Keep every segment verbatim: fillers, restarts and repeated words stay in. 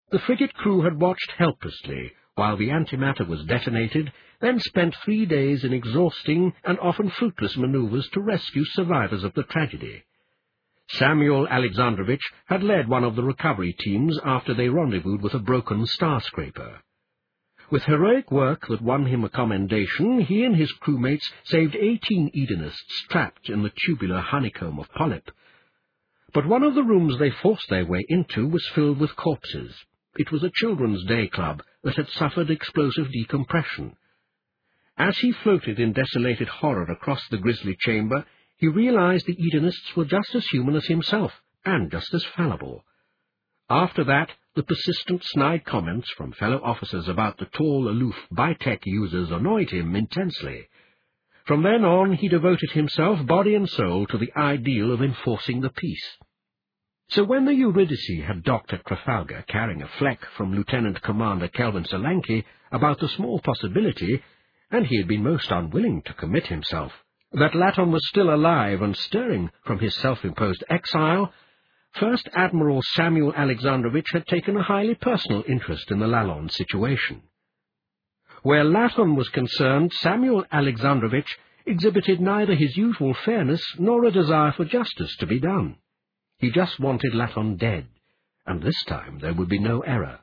The frigate crew had watched helplessly while the antimatter was detonated, then spent three days in exhausting and often fruitless manoeuvres to rescue survivors of the tragedy. Samuel Alexandrovich had led one of the recovery teams after they rendezvoused with a broken star-scraper. With heroic work that won him a commendation, he and his crewmates saved eighteen Edenists trapped in the tubular honeycomb of Polyp. But one of the rooms they forced their way into was filled with corpses. It was a children's day club that had suffered explosive decompression. As he floated in desolated horror across the grisly chamber, he realized the Edenists were just as human as himself, and just as fallible. After that, the persistent snide comments from fellow officers about the tall, aloof Bitech users annoyed him intensely. From then on, he devoted himself, body and soul, to the ideal of enforcing the peace. So when the Eurydice had docked at Trafalgar, carrying a fleck from Lieutenant Commander Kelvin Solanki about the small possibility, and he had been most unwilling to commit himself, that Laton was still alive and stirring from his self-imposed exile, First Admiral Samuel Alexandrovich had taken a highly personal interest in the Lalonde situation. Where Laton was concerned, Samuel Alexandrovich exhibited neither his usual fairness nor a desire for justice to be done. He just wanted Laton dead, and this time there would be no error.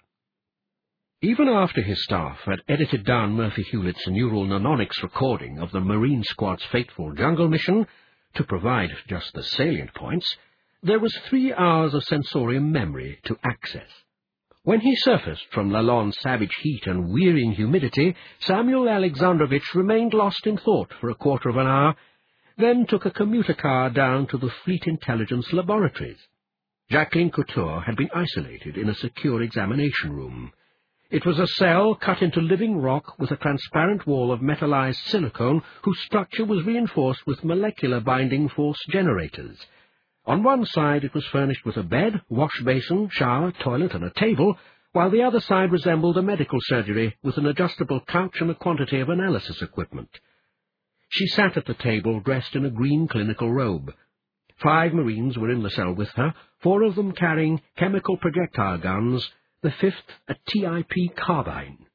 Even after his staff had edited down Murphy Hewlett's neural mnemonics recording of the Marine Squad's fateful jungle mission, to provide just the salient points, there was three hours of sensorium memory to access. When he surfaced from Lalonde's savage heat and wearying humidity, Samuel Alexandrovich remained lost in thought for a quarter of an hour, then took a commuter car down to the Fleet Intelligence Laboratories. Jacqueline Couture had been isolated in a secure examination room. It was a cell cut into living rock with a transparent wall of metallized silicone whose structure was reinforced with molecular binding force generators. On one side it was furnished with a bed, wash basin, shower, toilet, and a table, while the other side resembled a medical surgery with an adjustable couch and a quantity of analysis equipment. She sat at the table dressed in a green clinical robe. Five Marines were in the cell with her, four of them carrying chemical projectile guns, the fifth a T I P carbine.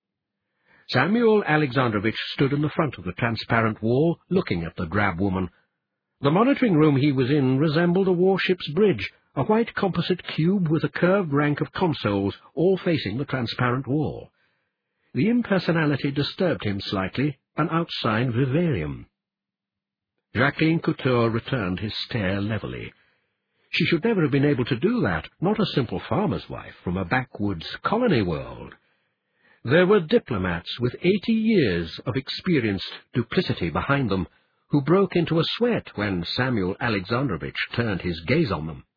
Samuel Alexandrovich stood in the front of the transparent wall, looking at the drab woman. The monitoring room he was in resembled a warship's bridge, a white composite cube with a curved rank of consoles, all facing the transparent wall. The impersonality disturbed him slightly, an outsigned vivarium. Jacqueline Couture returned his stare levelly. She should never have been able to do that, not a simple farmer's wife from a backwoods colony world. There were diplomats with eighty years of experienced duplicity behind them, who broke into a sweat when Samuel Alexandrovich turned his gaze on them.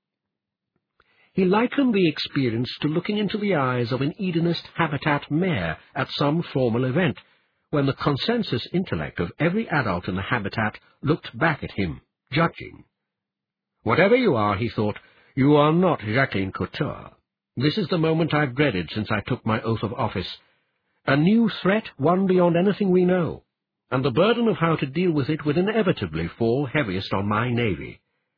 He likened the experience to looking into the eyes of an Edenist habitat mayor at some formal event, when the consensus intellect of every adult in the habitat looked back at him, judging. Whatever you are, he thought, you are not Jacqueline Couture. This is the moment I've dreaded since I took my oath of office. A new threat, one beyond anything we know, and the burden of how to deal with it would inevitably fall heaviest on my navy.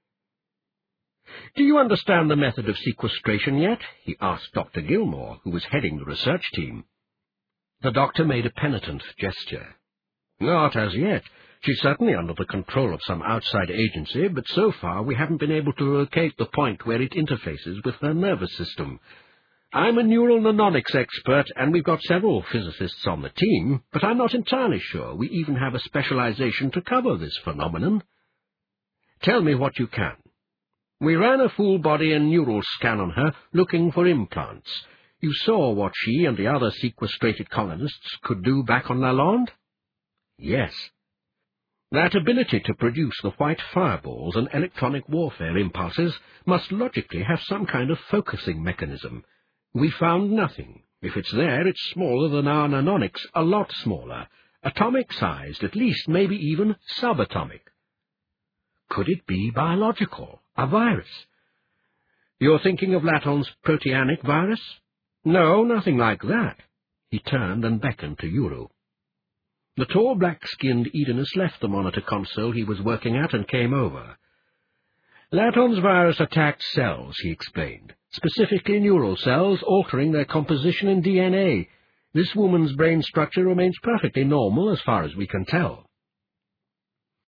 "Do you understand the method of sequestration yet?" he asked Doctor Gilmore, who was heading the research team. The doctor made a penitent gesture. "Not as yet. She's certainly under the control of some outside agency, but so far we haven't been able to locate the point where it interfaces with her nervous system. I'm a neural mnemonics expert, and we've got several physicists on the team, but I'm not entirely sure we even have a specialization to cover this phenomenon. Tell me what you can." "We ran a full-body and neural scan on her, looking for implants. You saw what she and the other sequestrated colonists could do back on Lalonde?" "Yes." "That ability to produce the white fireballs and electronic warfare impulses must logically have some kind of focusing mechanism. We found nothing. If it's there, it's smaller than our mnemonics, a lot smaller, atomic-sized, at least, maybe even subatomic." "Could it be biological? A virus?" "You're thinking of Laton's proteanic virus?" "No, nothing like that." He turned and beckoned to Yuru. The tall, black-skinned Edenist left the monitor console he was working at and came over. Laton's virus attacked cells, he explained, specifically neural cells, altering their composition and D N A. This woman's brain structure remains perfectly normal as far as we can tell.